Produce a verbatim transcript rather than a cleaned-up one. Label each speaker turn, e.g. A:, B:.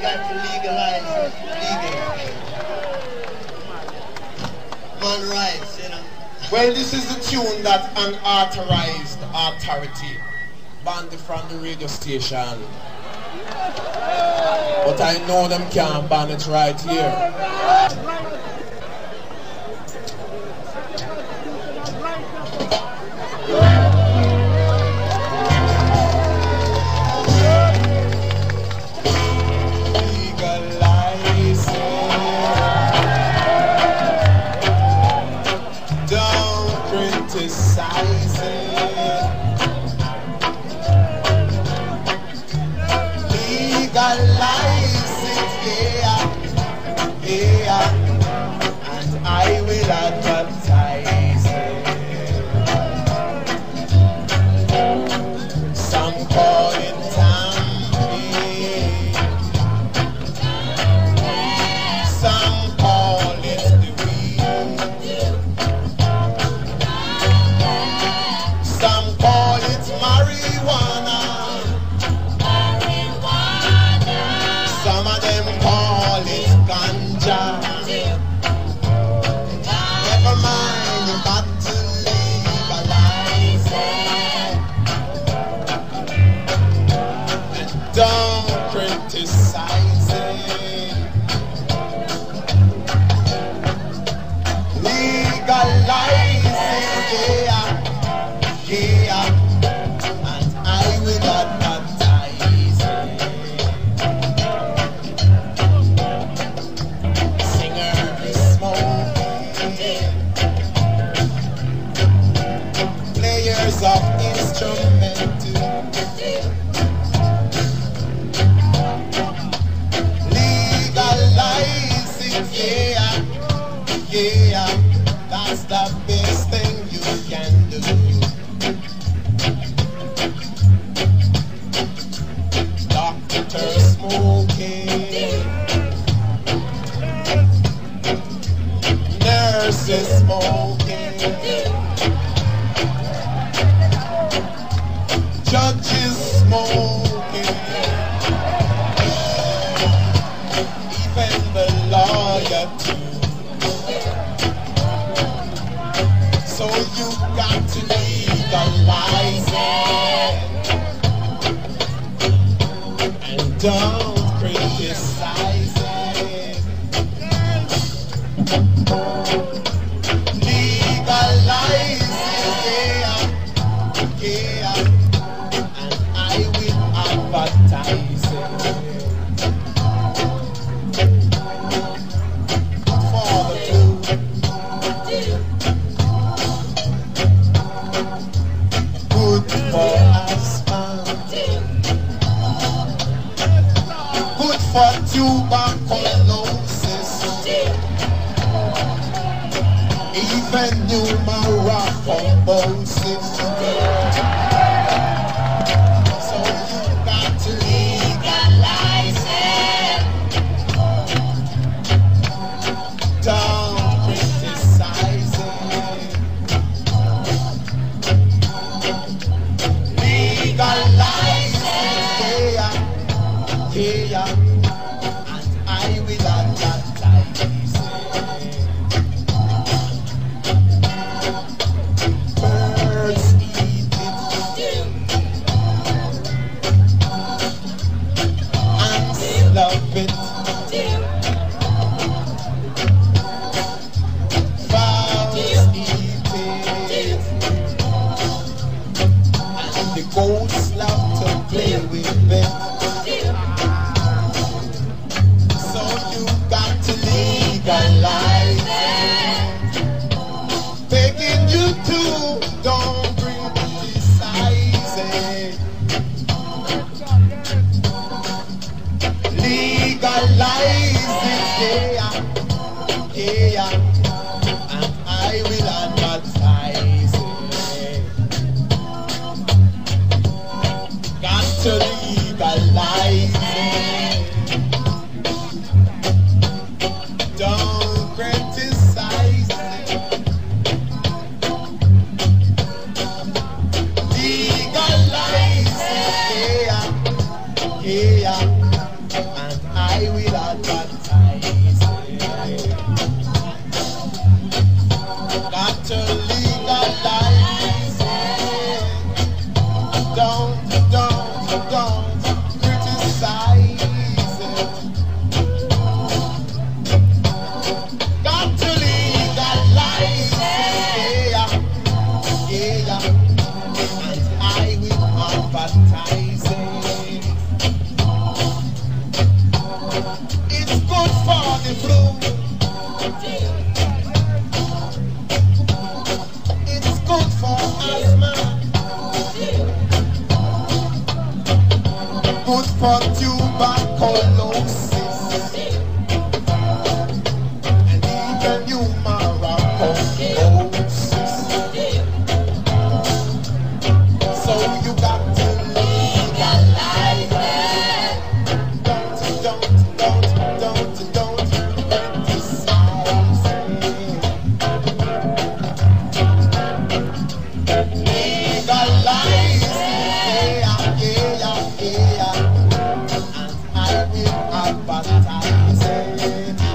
A: got to legalize legal. Man rights, you know.
B: Well, this is the tune that unauthorized authority banned from the radio station. But I know them can't ban it right here.
C: Legalize it, yeah, yeah, and I will advertise it. Some call it tamping, some call it the weed, some call it marijuana. Some of them call it ganja. Never mind, you got to legalize it. And don't criticize it. Legalize it, yeah, yeah, and I will advertise it. Players of instrumental, legalize it, yeah, yeah, that's the best thing you can do. Doctor smoking, nurses smoking, judges smoking, even the lawyer too. So you got to legalize it and don't criticize it. Legalize it, yeah, yeah, and I will advertise it. For the blue, good for asphalt, good for tuberculosis, even pneumorrhaphosis. So you got to legalize it. Don't criticize it. Legalize it, yeah, yeah, and I will advertise it. Birds eat it, ants love it, fowls eat it, and the goats love to play with it. So you got to legalize it. Begging you to don't criticize it. Legalize it, yeah, yeah, and I will advertise it. Got to legalize it. Don't criticize it. Legalize it, yeah, yeah, and I It's good for the flu. It's good for asthma. Good for tuberculosis. And even pneumococcosis. So you got to legalize it. Don't, don't, don't, don't, don't criticize it. Legalize it. Yeah, yeah, yeah, yeah. And I will advertise it.